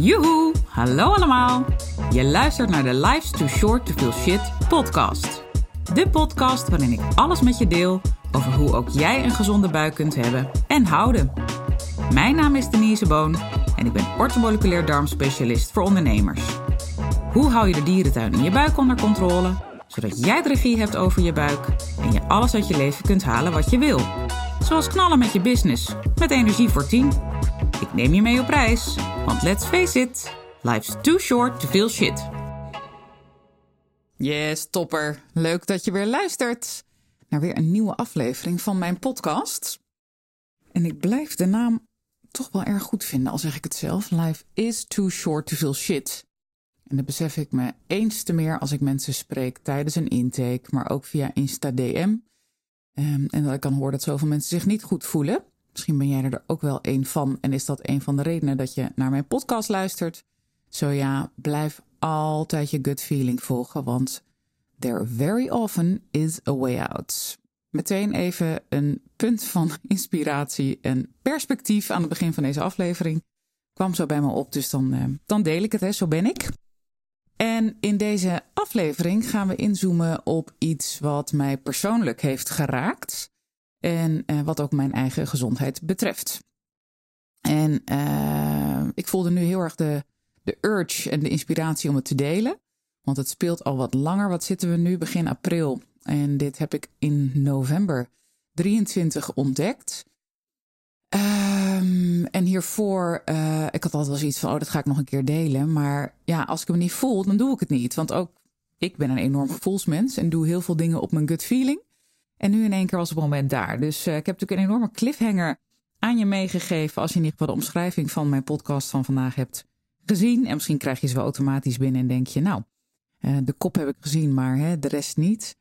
Joehoe, hallo allemaal. Je luistert naar de Life's Too Short to Feel Shit podcast. De podcast waarin ik alles met je deel over hoe ook jij een gezonde buik kunt hebben en houden. Mijn naam is Denise Boon en ik ben orthomoleculair darmspecialist voor ondernemers. Hoe hou je de dierentuin in je buik onder controle, zodat jij de regie hebt over je buik en je alles uit je leven kunt halen wat je wil. Zoals knallen met je business, met energie voor 10. Ik neem je mee op reis, want let's face it, life's too short to feel shit. Yes, topper. Leuk dat je weer luistert naar weer een nieuwe aflevering van mijn podcast. En ik blijf de naam toch wel erg goed vinden, al zeg ik het zelf. Life is too short to feel shit. En dat besef ik me eens te meer als ik mensen spreek tijdens een intake, maar ook via Insta DM. En dat ik dan hoor dat zoveel mensen zich niet goed voelen. Misschien ben jij er ook wel een van en is dat een van de redenen dat je naar mijn podcast luistert. Zo ja, blijf altijd je gut feeling volgen, want there very often is a way out. Meteen even een punt van inspiratie en perspectief aan het begin van deze aflevering. Kwam zo bij me op, dus dan deel ik het, hè. Zo ben ik. En in deze aflevering gaan we inzoomen op iets wat mij persoonlijk heeft geraakt. En wat ook mijn eigen gezondheid betreft. En ik voelde nu heel erg de urge en de inspiratie om het te delen. Want het speelt al wat langer. Wat zitten we nu? Begin april. En dit heb ik in november 23 ontdekt. En hiervoor, ik had altijd wel zoiets van, dat ga ik nog een keer delen. Maar ja, als ik hem niet voel, dan doe ik het niet. Want ook ik ben een enorm gevoelsmens en doe heel veel dingen op mijn gut feeling. En nu in één keer was het moment daar. Dus ik heb natuurlijk een enorme cliffhanger aan je meegegeven als je in ieder geval de omschrijving van mijn podcast van vandaag hebt gezien. En misschien krijg je ze wel automatisch binnen en denk je, nou, de kop heb ik gezien, maar de rest niet.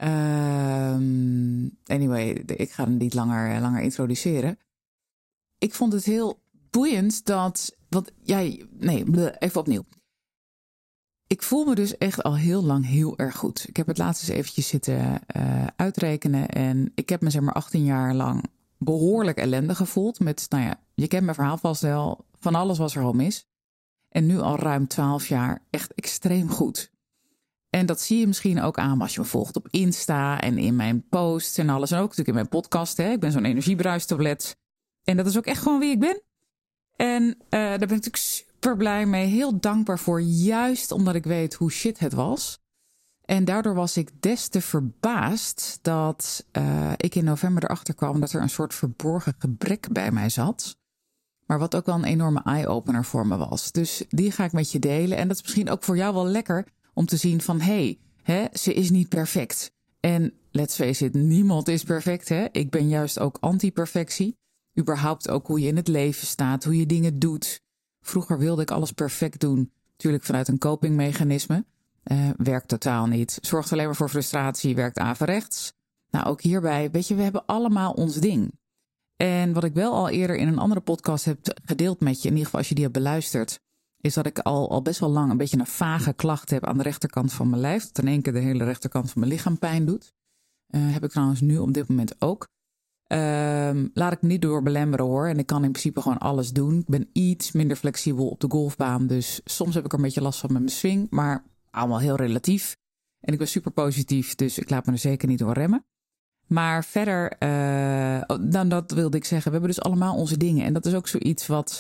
Anyway, ik ga hem niet langer introduceren. Ik vond het heel boeiend even opnieuw. Ik voel me dus echt al heel lang heel erg goed. Ik heb het laatst eens eventjes zitten uitrekenen. En ik heb me zeg maar 18 jaar lang behoorlijk ellendig gevoeld. Met, je kent mijn verhaal vast wel. Van alles was er al mis. En nu al ruim 12 jaar echt extreem goed. En dat zie je misschien ook aan als je me volgt op Insta en in mijn posts en alles. En ook natuurlijk in mijn podcast. Hè. Ik ben zo'n energiebruistablet. En dat is ook echt gewoon wie ik ben. En daar ben ik natuurlijk super blij mee. Heel dankbaar voor. Juist omdat ik weet hoe shit het was. En daardoor was ik des te verbaasd dat ik in november erachter kwam dat er een soort verborgen gebrek bij mij zat. Maar wat ook wel een enorme eye-opener voor me was. Dus die ga ik met je delen. En dat is misschien ook voor jou wel lekker om te zien van ze is niet perfect. En let's face it, niemand is perfect. Hè? Ik ben juist ook anti-perfectie. Überhaupt ook hoe je in het leven staat, hoe je dingen doet. Vroeger wilde ik alles perfect doen. Natuurlijk vanuit een copingmechanisme. Werkt totaal niet. Zorgt alleen maar voor frustratie, werkt averechts. Nou, ook hierbij, weet je, we hebben allemaal ons ding. En wat ik wel al eerder in een andere podcast heb gedeeld met je, in ieder geval als je die hebt beluisterd, is dat ik al best wel lang een beetje een vage klacht heb aan de rechterkant van mijn lijf. Dat in één keer de hele rechterkant van mijn lichaam pijn doet. Heb ik trouwens nu op dit moment ook. Laat ik me niet door belemmeren hoor. En ik kan in principe gewoon alles doen. Ik ben iets minder flexibel op de golfbaan. Dus soms heb ik er een beetje last van met mijn swing. Maar allemaal heel relatief. En ik ben super positief. Dus ik laat me er zeker niet door remmen. Maar verder, dan dat wilde ik zeggen. We hebben dus allemaal onze dingen. En dat is ook zoiets wat,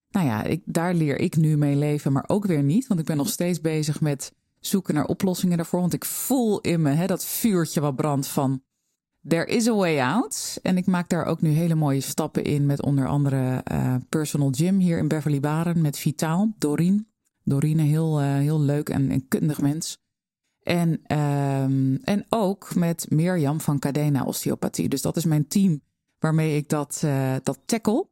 daar leer ik nu mee leven. Maar ook weer niet. Want ik ben nog steeds bezig met zoeken naar oplossingen daarvoor. Want ik voel in me dat vuurtje wat brandt van there is a way out. En ik maak daar ook nu hele mooie stappen in met onder andere personal gym hier in Beverly Baren met Vitaal, Doreen. Doreen, heel leuk en kundig mens. En ook met Mirjam van Cadena Osteopathie. Dus dat is mijn team waarmee ik dat tackle.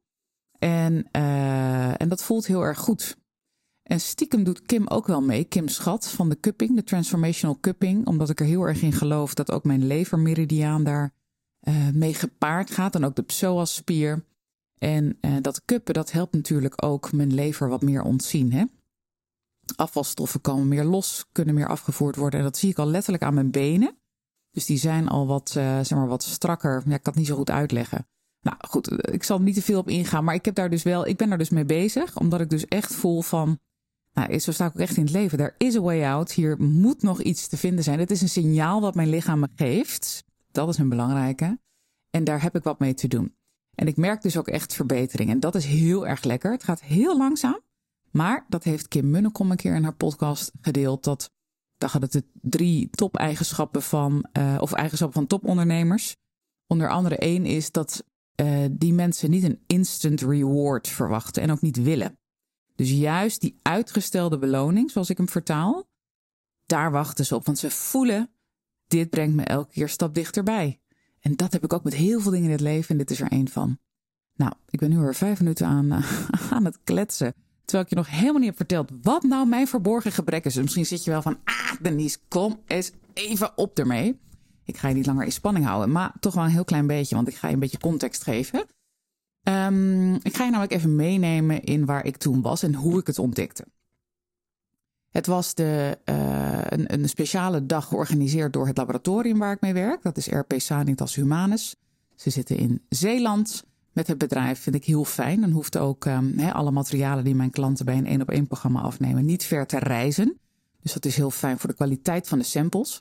En dat voelt heel erg goed. En stiekem doet Kim ook wel mee. Kim Schat van de cupping, de transformational cupping. Omdat ik er heel erg in geloof dat ook mijn levermeridiaan daar mee gepaard gaat. En ook de psoasspier. En dat cuppen, dat helpt natuurlijk ook mijn lever wat meer ontzien. Hè? Afvalstoffen komen meer los, kunnen meer afgevoerd worden. En dat zie ik al letterlijk aan mijn benen. Dus die zijn al wat strakker. Ja, ik kan het niet zo goed uitleggen. Nou goed, ik zal er niet te veel op ingaan. Maar ik ben daar dus mee bezig. Omdat ik dus echt voel van... Nou, zo sta ik ook echt in het leven. There is a way out. Hier moet nog iets te vinden zijn. Het is een signaal wat mijn lichaam me geeft. Dat is een belangrijke. En daar heb ik wat mee te doen. En ik merk dus ook echt verbetering. En dat is heel erg lekker. Het gaat heel langzaam. Maar dat heeft Kim Munnekom een keer in haar podcast gedeeld. Daar gaat het de 3 top-eigenschappen eigenschappen van topondernemers. Onder andere 1 is dat die mensen niet een instant reward verwachten. En ook niet willen. Dus juist die uitgestelde beloning, zoals ik hem vertaal. Daar wachten ze op. Want ze voelen, dit brengt me elke keer een stap dichterbij. En dat heb ik ook met heel veel dingen in het leven. En dit is er 1 van. Nou, ik ben nu weer 5 minuten aan het kletsen. Terwijl ik je nog helemaal niet heb verteld wat nou mijn verborgen gebrek is. Dus misschien zit je wel van, Denise, kom eens even op ermee. Ik ga je niet langer in spanning houden. Maar toch wel een heel klein beetje, want ik ga je een beetje context geven. Ik ga je namelijk even meenemen in waar ik toen was en hoe ik het ontdekte. Het was een speciale dag georganiseerd door het laboratorium waar ik mee werk. Dat is RP Sanitas Humanus. Ze zitten in Zeeland met het bedrijf. Vind ik heel fijn. Dan hoeft ook alle materialen die mijn klanten bij een 1-op-1 programma afnemen niet ver te reizen. Dus dat is heel fijn voor de kwaliteit van de samples.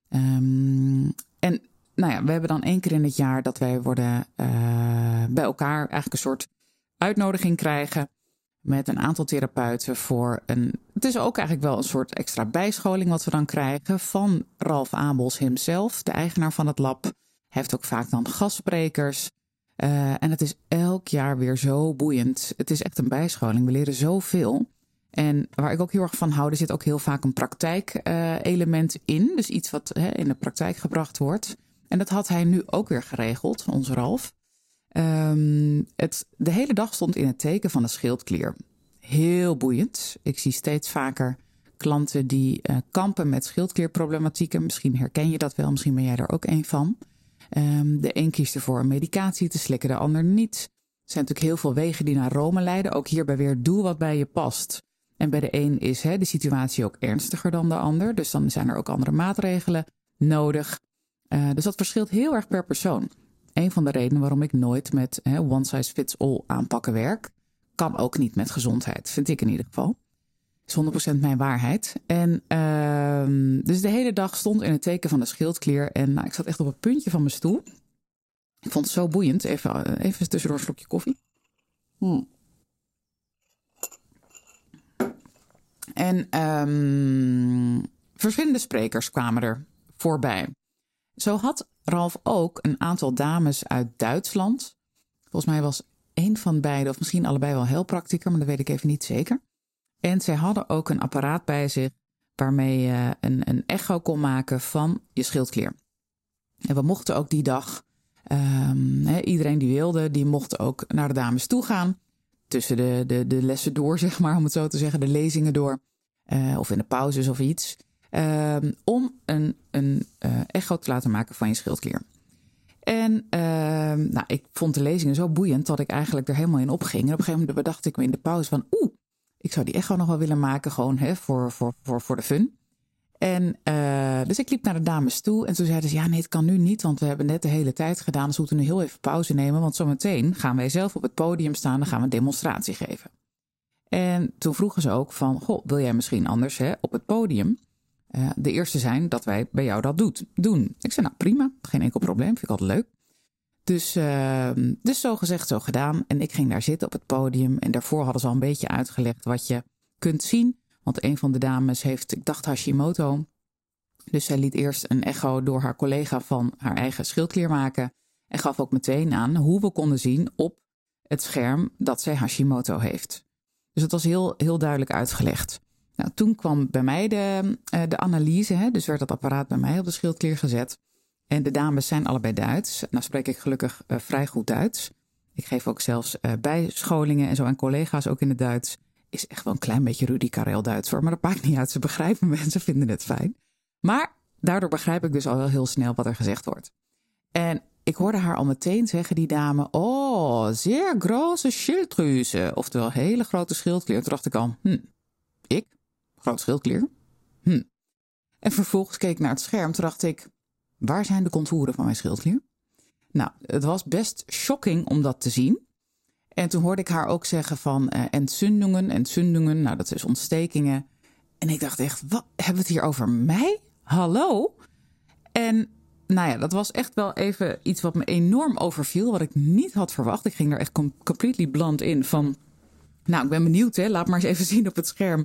En nou ja, we hebben dan 1 keer in het jaar dat wij worden bij elkaar eigenlijk een soort uitnodiging krijgen met een aantal therapeuten voor het is ook eigenlijk wel een soort extra bijscholing wat we dan krijgen van Ralf Abels himself, de eigenaar van het lab. Hij heeft ook vaak dan gastsprekers. En het is elk jaar weer zo boeiend. Het is echt een bijscholing. We leren zoveel. En waar ik ook heel erg van hou, er zit ook heel vaak een praktijkelement in. Dus iets wat in de praktijk gebracht wordt. En dat had hij nu ook weer geregeld, onze Ralf. De hele dag stond in het teken van de schildklier. Heel boeiend. Ik zie steeds vaker klanten die kampen met schildklierproblematieken. Misschien herken je dat wel, misschien ben jij er ook een van. De een kiest ervoor een medicatie te slikken, de ander niet. Er zijn natuurlijk heel veel wegen die naar Rome leiden. Ook hierbij weer, doe wat bij je past. En bij de een is de situatie ook ernstiger dan de ander. Dus dan zijn er ook andere maatregelen nodig. Dus dat verschilt heel erg per persoon. Een van de redenen waarom ik nooit met one size fits all aanpakken werk. Kan ook niet met gezondheid, vind ik in ieder geval. Is 100% mijn waarheid. En dus de hele dag stond in het teken van de schildklier. En ik zat echt op het puntje van mijn stoel. Ik vond het zo boeiend. Even tussendoor een slokje koffie. En verschillende sprekers kwamen er voorbij. Zo had Ralf ook een aantal dames uit Duitsland. Volgens mij was 1 van beiden, of misschien allebei wel heilpraktiker, maar dat weet ik even niet zeker. En zij hadden ook een apparaat bij zich waarmee je een echo kon maken van je schildklier. En we mochten ook die dag, iedereen die wilde, die mocht ook naar de dames toe gaan. Tussen de lessen door, zeg maar, om het zo te zeggen, de lezingen door. Of in de pauzes of iets. Om een echo te laten maken van je schildklier. En ik vond de lezingen zo boeiend dat ik eigenlijk er helemaal in opging. En op een gegeven moment bedacht ik me in de pauze van, ik zou die echo nog wel willen maken, gewoon voor de fun. En dus ik liep naar de dames toe en toen zeiden ze, ja nee, het kan nu niet, want we hebben net de hele tijd gedaan. Dus we moeten nu heel even pauze nemen, want zometeen gaan wij zelf op het podium staan, dan gaan we een demonstratie geven. En toen vroegen ze ook van, wil jij misschien anders op het podium de eerste zijn dat wij bij jou dat doen? Ik zei, nou prima, geen enkel probleem, vind ik altijd leuk. Dus zo gezegd, zo gedaan. En ik ging daar zitten op het podium. En daarvoor hadden ze al een beetje uitgelegd wat je kunt zien. Want een van de dames heeft, ik dacht Hashimoto. Dus zij liet eerst een echo door haar collega van haar eigen schildklier maken. En gaf ook meteen aan hoe we konden zien op het scherm dat zij Hashimoto heeft. Dus het was heel, heel duidelijk uitgelegd. Nou, toen kwam bij mij de analyse. Dus werd dat apparaat bij mij op de schildklier gezet. En de dames zijn allebei Duits. Nou spreek ik gelukkig vrij goed Duits. Ik geef ook zelfs bijscholingen en zo aan collega's ook in het Duits. Is echt wel een klein beetje Rudy Karel Duits hoor. Maar dat maakt niet uit. Ze begrijpen me en ze vinden het fijn. Maar daardoor begrijp ik dus al wel heel snel wat er gezegd wordt. En ik hoorde haar al meteen zeggen, die dame, zeer grote schilddrüse. Oftewel hele grote schildklier. Toen dacht ik al, ik? Grote schildklier? En vervolgens keek ik naar het scherm. Toen dacht ik, waar zijn de contouren van mijn schildklier? Nou, het was best shocking om dat te zien. En toen hoorde ik haar ook zeggen van entzündungen. Nou, dat is dus ontstekingen. En ik dacht echt, wat, hebben we het hier over mij? Hallo? En nou ja, dat was echt wel even iets wat me enorm overviel. Wat ik niet had verwacht. Ik ging er echt completely bland in van... Nou, ik ben benieuwd, hè. Laat maar eens even zien op het scherm.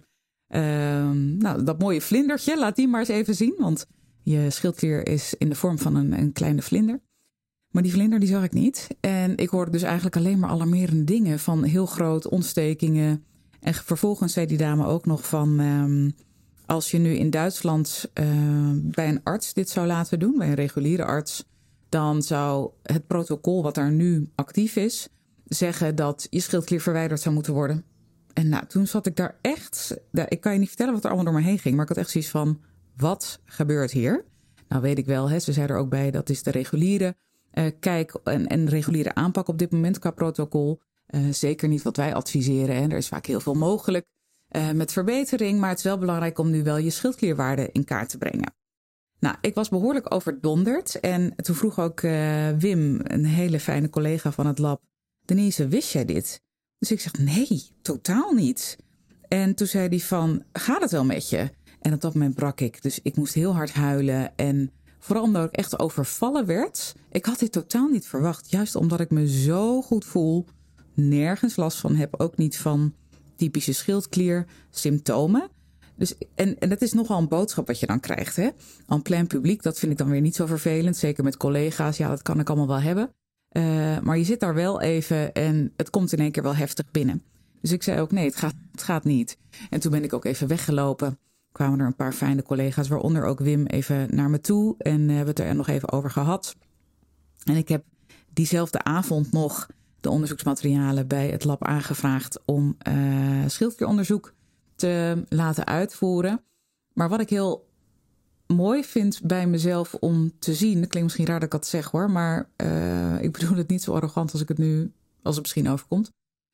Nou, dat mooie vlindertje, laat die maar eens even zien. Want je schildklier is in de vorm van een kleine vlinder. Maar die vlinder die zag ik niet. En ik hoorde dus eigenlijk alleen maar alarmerende dingen. Van heel groot ontstekingen. En vervolgens zei die dame ook nog van... als je nu in Duitsland bij een arts dit zou laten doen. Bij een reguliere arts. Dan zou het protocol wat daar nu actief is... zeggen dat je schildklier verwijderd zou moeten worden. En nou, toen zat ik daar echt... Ik kan je niet vertellen wat er allemaal door me heen ging. Maar ik had echt zoiets van, wat gebeurt hier? Nou weet ik wel, hè, ze zei er ook bij... dat is de reguliere kijk en reguliere aanpak op dit moment qua protocol. Zeker niet wat wij adviseren. Hè. Er is vaak heel veel mogelijk met verbetering. Maar het is wel belangrijk om nu wel je schildklierwaarde in kaart te brengen. Nou, ik was behoorlijk overdonderd. En toen vroeg ook Wim, een hele fijne collega van het lab... Denise, wist jij dit? Dus ik zeg, nee, totaal niet. En toen zei hij van, gaat het wel met je? En op dat moment brak ik. Dus ik moest heel hard huilen. En vooral omdat ik echt overvallen werd. Ik had dit totaal niet verwacht. Juist omdat ik me zo goed voel. Nergens last van heb. Ook niet van typische schildkliersymptomen. Dus, en dat is nogal een boodschap wat je dan krijgt. Hè? En plein publiek, dat vind ik dan weer niet zo vervelend. Zeker met collega's. Ja, dat kan ik allemaal wel hebben. Maar je zit daar wel even en het komt in één keer wel heftig binnen. Dus ik zei ook nee, het gaat niet. En toen ben ik ook even weggelopen. Kwamen er een paar fijne collega's, waaronder ook Wim, even naar me toe. En hebben het er nog even over gehad. En ik heb diezelfde avond nog de onderzoeksmaterialen bij het lab aangevraagd om schildklieronderzoek te laten uitvoeren. Maar wat ik heel mooi vind bij mezelf om te zien... dat klinkt misschien raar dat ik dat zeg hoor... maar ik bedoel het niet zo arrogant als het misschien overkomt...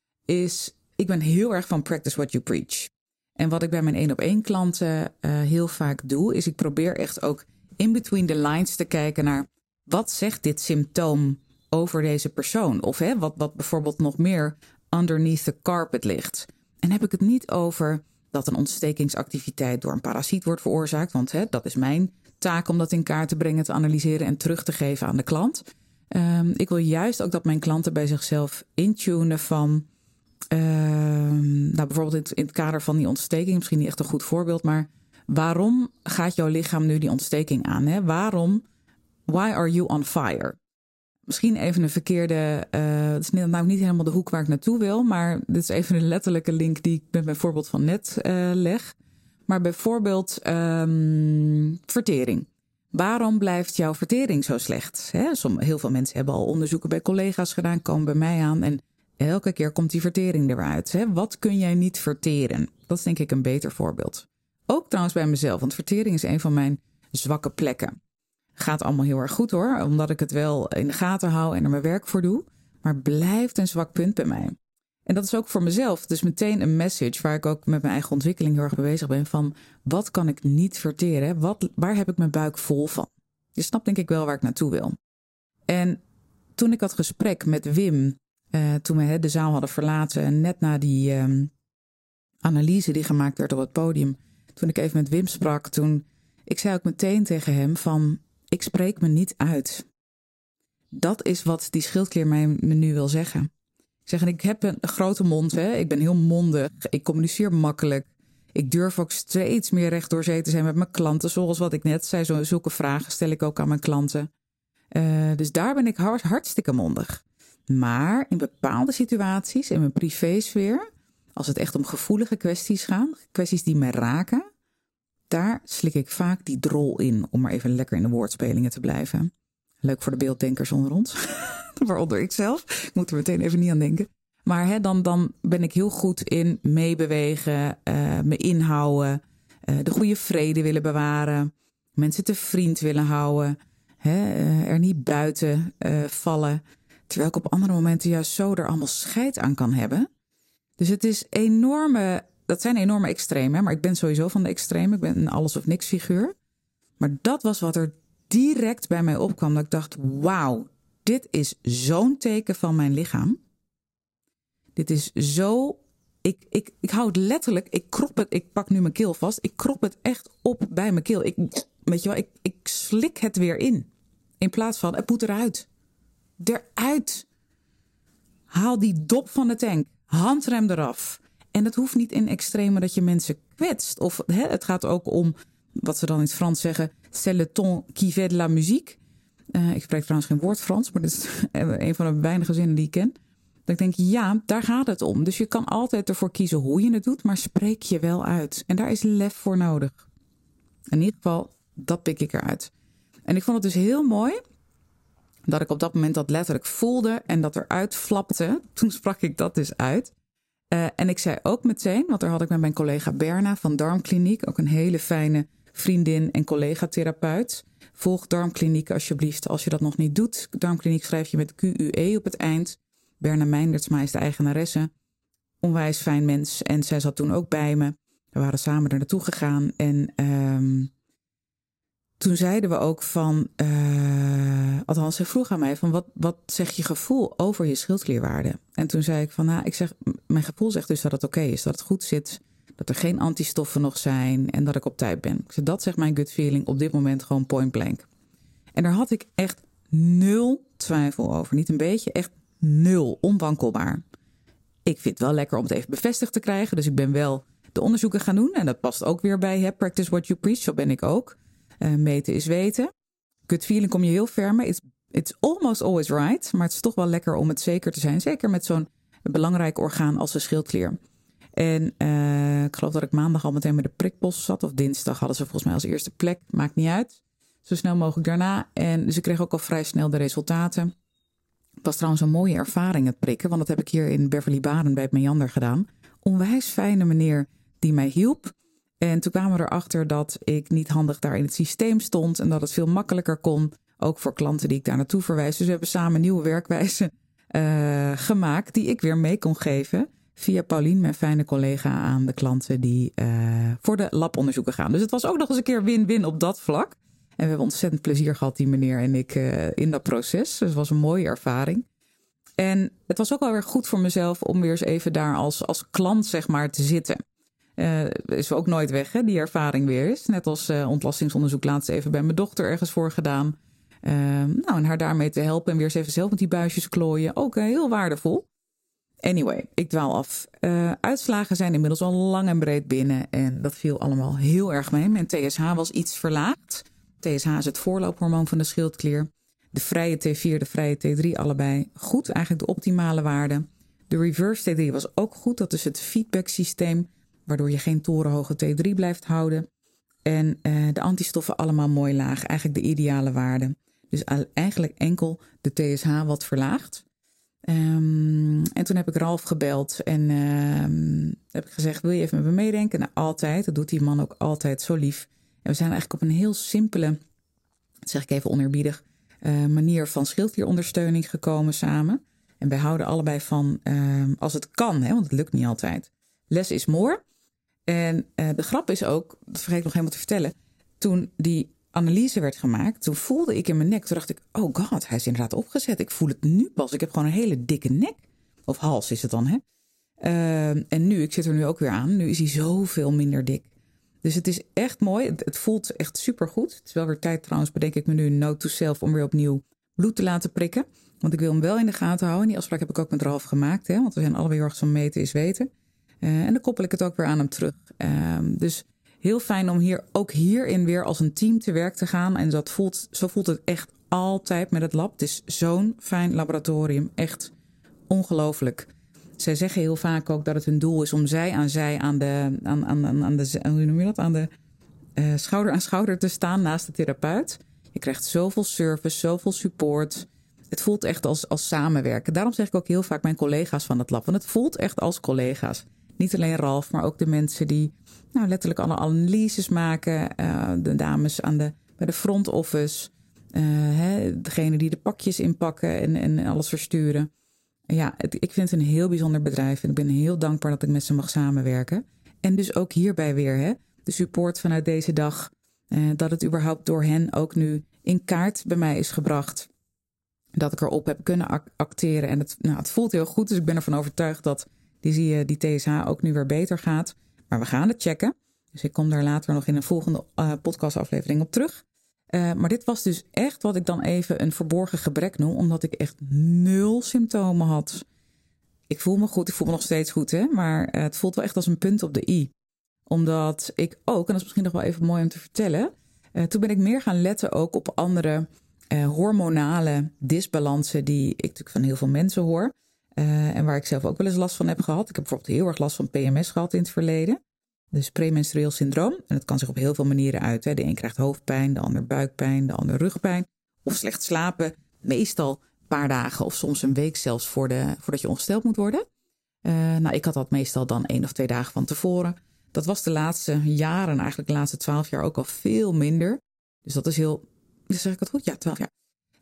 is, ik ben heel erg van practice what you preach. En wat ik bij mijn 1-op-1 klanten heel vaak doe... is ik probeer echt ook in between the lines te kijken naar... wat zegt dit symptoom over deze persoon? Of wat bijvoorbeeld nog meer underneath the carpet ligt. En heb ik het niet over... dat een ontstekingsactiviteit door een parasiet wordt veroorzaakt. Want dat is mijn taak om dat in kaart te brengen, te analyseren en terug te geven aan de klant. Ik wil juist ook dat mijn klanten bij zichzelf intunen van... nou bijvoorbeeld in het kader van die ontsteking, misschien niet echt een goed voorbeeld... maar waarom gaat jouw lichaam nu die ontsteking aan? Hè? Why are you on fire? Misschien even een verkeerde... het is nou niet helemaal de hoek waar ik naartoe wil... maar dit is even een letterlijke link die ik met mijn voorbeeld van net leg. Maar bijvoorbeeld vertering. Waarom blijft jouw vertering zo slecht? Heel veel mensen hebben al onderzoeken bij collega's gedaan... komen bij mij aan en elke keer komt die vertering er weer uit. Wat kun jij niet verteren? Dat is denk ik een beter voorbeeld. Ook trouwens bij mezelf, want vertering is een van mijn zwakke plekken. Gaat allemaal heel erg goed hoor, omdat ik het wel in de gaten hou en er mijn werk voor doe. Maar blijft een zwak punt bij mij. En dat is ook voor mezelf. Dus meteen een message waar ik ook met mijn eigen ontwikkeling heel erg mee bezig ben. Van wat kan ik niet verteren? Waar heb ik mijn buik vol van? Je snapt denk ik wel waar ik naartoe wil. En toen ik dat gesprek met Wim, toen we de zaal hadden verlaten. Net na die analyse die gemaakt werd op het podium. Toen ik even met Wim sprak, ik zei ook meteen tegen hem van... ik spreek me niet uit. Dat is wat die schildklier me nu wil zeggen. Ik zeg, ik heb een grote mond. Ik ben heel mondig. Ik communiceer makkelijk. Ik durf ook steeds meer recht door zee te zijn met mijn klanten. Zoals wat ik net zei. Zulke vragen stel ik ook aan mijn klanten. Dus daar ben ik hartstikke mondig. Maar in bepaalde situaties, in mijn privésfeer... als het echt om gevoelige kwesties gaat... kwesties die mij raken... daar slik ik vaak die drol in, om maar even lekker in de woordspelingen te blijven. Leuk voor de beelddenkers onder ons, waaronder ik zelf. Ik moet er meteen even niet aan denken. Maar dan ben ik heel goed in meebewegen, me inhouden, de goede vrede willen bewaren, mensen te vriend willen houden, er niet buiten vallen. Terwijl ik op andere momenten juist zo er allemaal scheid aan kan hebben. Dus het is dat zijn enorme extremen, maar ik ben sowieso van de extremen. Ik ben een alles of niks figuur. Maar dat was wat er direct bij mij opkwam. Dat ik dacht, wauw, dit is zo'n teken van mijn lichaam. Dit is zo... Ik hou het letterlijk, ik krop het, ik pak nu mijn keel vast. Ik krop het echt op bij mijn keel. Ik slik het weer in. In plaats van, het moet eruit. Eruit. Haal die dop van de tank. Handrem eraf. En dat hoeft niet in extreme dat je mensen kwetst. Of het gaat ook om, wat ze dan in het Frans zeggen, c'est le ton qui fait de la musique. Ik spreek trouwens geen woord Frans, maar dit is een van de weinige zinnen die ik ken. Dat ik denk, ja, daar gaat het om. Dus je kan altijd ervoor kiezen hoe je het doet, maar spreek je wel uit. En daar is lef voor nodig. In ieder geval, dat pik ik eruit. En ik vond het dus heel mooi dat ik op dat moment dat letterlijk voelde en dat eruit flapte. Toen sprak ik dat dus uit. En ik zei ook meteen, want daar had ik met mijn collega Berna van Darmkliniek, ook een hele fijne vriendin en collega-therapeut. Volg Darmkliniek alsjeblieft als je dat nog niet doet. Darmkliniek schrijf je met QUE op het eind. Berna Meindertsma is de eigenaresse. Onwijs fijn mens. En zij zat toen ook bij me. We waren samen er naartoe gegaan. En toen zeiden we ook van... althans, ze vroeg aan mij van wat zegt je gevoel over je schildklierwaarde? En toen zei ik van, mijn gevoel zegt dus dat het oké is. Dat het goed zit. Dat er geen antistoffen nog zijn. En dat ik op tijd ben. Ik zei, dat zegt mijn gut feeling op dit moment gewoon point blank. En daar had ik echt 0 twijfel over. Niet een beetje, echt 0, onwankelbaar. Ik vind het wel lekker om het even bevestigd te krijgen. Dus ik ben wel de onderzoeken gaan doen. En dat past ook weer bij practice what you preach. Zo ben ik ook. Meten is weten. Gut feeling kom je heel ver mee. It's almost always right. Maar het is toch wel lekker om het zeker te zijn. Zeker met zo'n belangrijk orgaan als de schildklier. En ik geloof dat ik maandag al meteen met de prikpost zat. Of dinsdag hadden ze volgens mij als eerste plek. Maakt niet uit. Zo snel mogelijk daarna. En dus ik kreeg ook al vrij snel de resultaten. Het was trouwens een mooie ervaring, het prikken. Want dat heb ik hier in Beverly Baden bij het Meander gedaan. Onwijs fijne meneer die mij hielp. En toen kwamen we erachter dat ik niet handig daar in het systeem stond. En dat het veel makkelijker kon. Ook voor klanten die ik daar naartoe verwijs. Dus we hebben samen nieuwe werkwijzen gemaakt. Die ik weer mee kon geven. Via Paulien, mijn fijne collega, aan de klanten die voor de labonderzoeken gaan. Dus het was ook nog eens een keer win-win op dat vlak. En we hebben ontzettend plezier gehad, die meneer en ik, in dat proces. Dus het was een mooie ervaring. En het was ook wel weer goed voor mezelf om weer eens even daar als klant, zeg maar, te zitten. Is ook nooit weg, hè, die ervaring weer is. Net als ontlastingsonderzoek laatst even bij mijn dochter ergens voor gedaan. En haar daarmee te helpen en weer eens even zelf met die buisjes klooien. Ook heel waardevol. Anyway, ik dwaal af. Uitslagen zijn inmiddels al lang en breed binnen. En dat viel allemaal heel erg mee. Mijn TSH was iets verlaagd. TSH is het voorloophormoon van de schildklier. De vrije T4, de vrije T3 allebei goed. Eigenlijk de optimale waarde. De reverse T3 was ook goed. Dat is het feedback systeem. Waardoor je geen torenhoge T3 blijft houden. En de antistoffen allemaal mooi laag. Eigenlijk de ideale waarde. Dus eigenlijk enkel de TSH wat verlaagd. En toen heb ik Ralf gebeld en heb ik gezegd, wil je even met me meedenken? Nou, altijd. Dat doet die man ook altijd zo lief. En we zijn eigenlijk op een heel simpele, dat zeg ik even oneerbiedig, manier van schildklierondersteuning gekomen samen. En wij houden allebei van, als het kan, hè, want het lukt niet altijd, less is more. En de grap is ook, dat vergeet ik nog helemaal te vertellen, toen die analyse werd gemaakt, toen voelde ik in mijn nek, toen dacht ik, oh god, hij is inderdaad opgezet. Ik voel het nu pas. Ik heb gewoon een hele dikke nek. Of hals is het dan, hè? En nu, ik zit er nu ook weer aan, nu is hij zoveel minder dik. Dus het is echt mooi. Het voelt echt supergoed. Het is wel weer tijd trouwens, bedenk ik me nu, note to self, om weer opnieuw bloed te laten prikken. Want ik wil hem wel in de gaten houden. Die afspraak heb ik ook met Ralf gemaakt, hè? Want we zijn allebei ergens van meten is weten. En dan koppel ik het ook weer aan hem terug. Dus heel fijn om hierin weer als een team te werk te gaan. En zo voelt het echt altijd met het lab. Het is zo'n fijn laboratorium. Echt ongelooflijk. Zij zeggen heel vaak ook dat het hun doel is om zij aan zij aan de hoe noem je dat? Aan de schouder aan schouder te staan naast de therapeut. Je krijgt zoveel service, zoveel support. Het voelt echt als samenwerken. Daarom zeg ik ook heel vaak mijn collega's van het lab. Want het voelt echt als collega's. Niet alleen Ralf, maar ook de mensen die letterlijk alle analyses maken. De dames bij de front office. Degene die de pakjes inpakken en alles versturen. Ja, ik vind het een heel bijzonder bedrijf. En ik ben heel dankbaar dat ik met ze mag samenwerken. En dus ook hierbij weer de support vanuit deze dag. Dat het überhaupt door hen ook nu in kaart bij mij is gebracht. dat ik erop heb kunnen acteren. En het voelt heel goed, dus ik ben ervan overtuigd dat die TSH ook nu weer beter gaat. Maar we gaan het checken. Dus ik kom daar later nog in een volgende podcastaflevering op terug. Maar dit was dus echt wat ik dan even een verborgen gebrek noem, omdat ik echt 0 symptomen had. Ik voel me goed, ik voel me nog steeds goed, hè? Maar het voelt wel echt als een punt op de i. Omdat ik ook, en dat is misschien nog wel even mooi om te vertellen, toen ben ik meer gaan letten ook op andere hormonale disbalansen die ik natuurlijk van heel veel mensen hoor. En waar ik zelf ook wel eens last van heb gehad. Ik heb bijvoorbeeld heel erg last van PMS gehad in het verleden. Dus premenstrueel syndroom. En dat kan zich op heel veel manieren uiten. De een krijgt hoofdpijn, de ander buikpijn, de ander rugpijn. Of slecht slapen. Meestal een paar dagen of soms een week zelfs voordat je ongesteld moet worden. Ik had dat meestal dan 1 of 2 dagen van tevoren. Dat was de laatste jaren, eigenlijk de laatste 12 jaar ook al veel minder. Dus dat is heel... Zeg ik het goed? Ja, 12 jaar.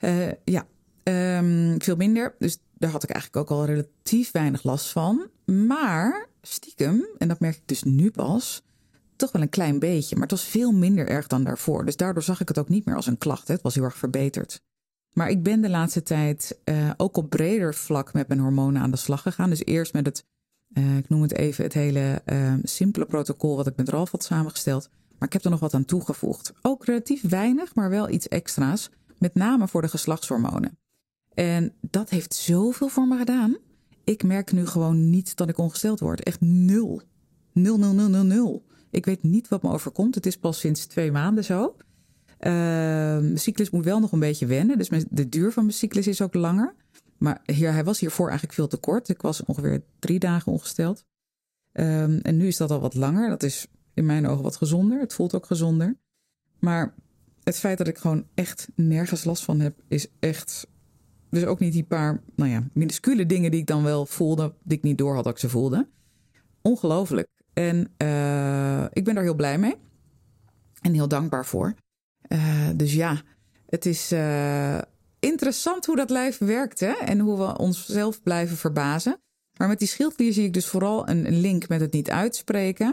Veel minder. Dus daar had ik eigenlijk ook al relatief weinig last van. Maar stiekem, en dat merk ik dus nu pas, toch wel een klein beetje. Maar het was veel minder erg dan daarvoor. Dus daardoor zag ik het ook niet meer als een klacht. Hè. Het was heel erg verbeterd. Maar ik ben de laatste tijd ook op breder vlak met mijn hormonen aan de slag gegaan. Dus eerst met ik noem het even, het hele simpele protocol wat ik met Ralf had samengesteld. Maar ik heb er nog wat aan toegevoegd. Ook relatief weinig, maar wel iets extra's. Met name voor de geslachtshormonen. En dat heeft zoveel voor me gedaan. Ik merk nu gewoon niet dat ik ongesteld word. Echt 0. 0, 0, 0, 0, 0. Ik weet niet wat me overkomt. Het is pas sinds 2 maanden zo. Mijn cyclus moet wel nog een beetje wennen. Dus de duur van mijn cyclus is ook langer. Maar hij was hiervoor eigenlijk veel te kort. Ik was ongeveer 3 dagen ongesteld. En nu is dat al wat langer. Dat is in mijn ogen wat gezonder. Het voelt ook gezonder. Maar het feit dat ik gewoon echt nergens last van heb, is echt... Dus ook niet die paar, minuscule dingen die ik dan wel voelde, die ik niet door had dat ik ze voelde. Ongelooflijk. En ik ben daar heel blij mee. En heel dankbaar voor. Dus ja, het is interessant hoe dat lijf werkt, hè? En hoe we onszelf blijven verbazen. Maar met die schildklier zie ik dus vooral een link met het niet uitspreken.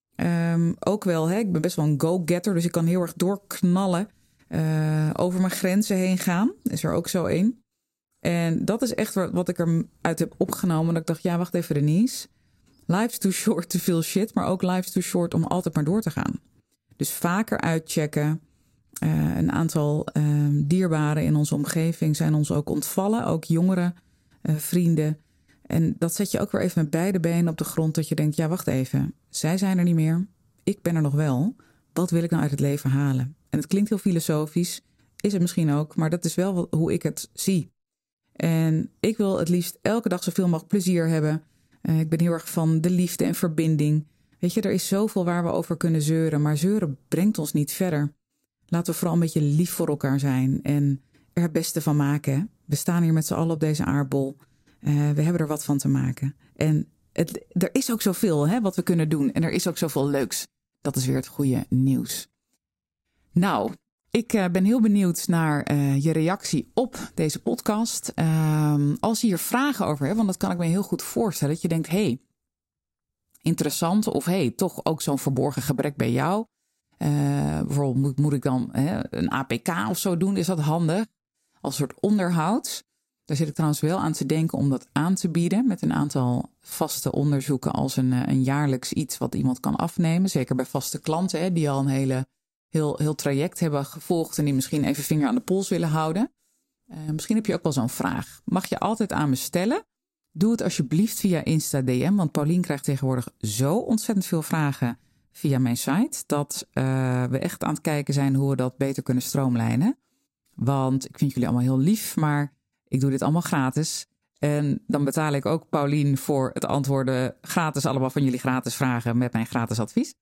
Ook wel, hè? Ik ben best wel een go-getter, dus ik kan heel erg doorknallen. Over mijn grenzen heen gaan. Is er ook zo één. En dat is echt wat ik eruit heb opgenomen. Dat ik dacht, ja, wacht even Denise. Life's too short to feel shit. Maar ook life's too short om altijd maar door te gaan. Dus vaker uitchecken. Een aantal dierbaren in onze omgeving zijn ons ook ontvallen. Ook jongere vrienden. En dat zet je ook weer even met beide benen op de grond. Dat je denkt, ja, wacht even. Zij zijn er niet meer. Ik ben er nog wel. Wat wil ik nou uit het leven halen? En het klinkt heel filosofisch. Is het misschien ook. Maar dat is wel hoe ik het zie. En ik wil het liefst elke dag zoveel mogelijk plezier hebben. Ik ben heel erg van de liefde en verbinding. Weet je, er is zoveel waar we over kunnen zeuren. Maar zeuren brengt ons niet verder. Laten we vooral een beetje lief voor elkaar zijn. En er het beste van maken. We staan hier met z'n allen op deze aardbol. We hebben er wat van te maken. En er is ook zoveel wat we kunnen doen. En er is ook zoveel leuks. Dat is weer het goede nieuws. Nou, ik ben heel benieuwd naar je reactie op deze podcast. Als je hier vragen over hebt, want dat kan ik me heel goed voorstellen. Dat je denkt, hey, interessant. Of hey, toch ook zo'n verborgen gebrek bij jou. Bijvoorbeeld moet ik dan een APK of zo doen? Is dat handig? Als soort onderhoud. Daar zit ik trouwens wel aan te denken om dat aan te bieden. Met een aantal vaste onderzoeken als een jaarlijks iets wat iemand kan afnemen. Zeker bij vaste klanten die al een heel traject hebben gevolgd. En die misschien even vinger aan de pols willen houden. Misschien heb je ook wel zo'n vraag. Mag je altijd aan me stellen? Doe het alsjeblieft via Insta DM. Want Paulien krijgt tegenwoordig zo ontzettend veel vragen via mijn site. Dat we echt aan het kijken zijn hoe we dat beter kunnen stroomlijnen. Want ik vind jullie allemaal heel lief. Maar ik doe dit allemaal gratis. En dan betaal ik ook Paulien voor het antwoorden gratis. Allemaal van jullie gratis vragen met mijn gratis advies.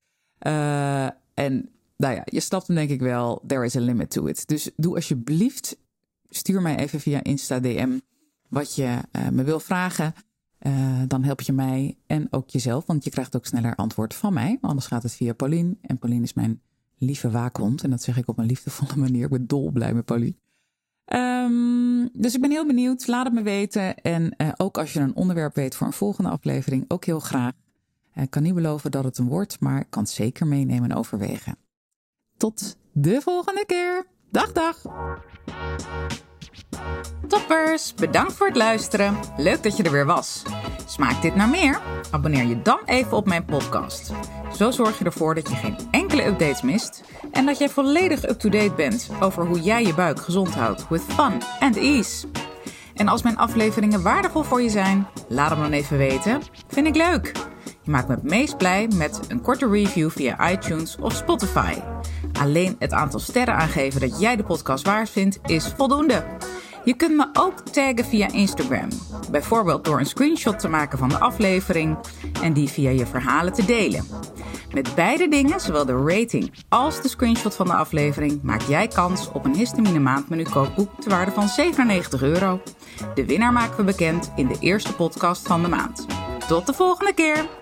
En nou ja, je snapt hem denk ik wel. There is a limit to it. Dus doe alsjeblieft, stuur mij even via Insta DM wat je me wil vragen. Dan help je mij en ook jezelf. Want je krijgt ook sneller antwoord van mij. Anders gaat het via Paulien. En Paulien is mijn lieve waakhond. En dat zeg ik op een liefdevolle manier. Ik ben dolblij met Paulien. Dus ik ben heel benieuwd. Laat het me weten. En ook als je een onderwerp weet voor een volgende aflevering. Ook heel graag. Ik kan niet beloven dat het een wordt. Maar ik kan het zeker meenemen en overwegen. Tot de volgende keer. Dag, dag. Toppers, bedankt voor het luisteren. Leuk dat je er weer was. Smaakt dit naar meer? Abonneer je dan even op mijn podcast. Zo zorg je ervoor dat je geen enkele updates mist en dat jij volledig up-to-date bent over hoe jij je buik gezond houdt with fun and ease. En als mijn afleveringen waardevol voor je zijn, laat hem dan even weten. Vind ik leuk. Je maakt me het meest blij met een korte review via iTunes of Spotify. Alleen het aantal sterren aangeven dat jij de podcast waard vindt is voldoende. Je kunt me ook taggen via Instagram. Bijvoorbeeld door een screenshot te maken van de aflevering en die via je verhalen te delen. Met beide dingen, zowel de rating als de screenshot van de aflevering, maak jij kans op een Histamine Maandmenu kookboek ter waarde van €97. De winnaar maken we bekend in de eerste podcast van de maand. Tot de volgende keer!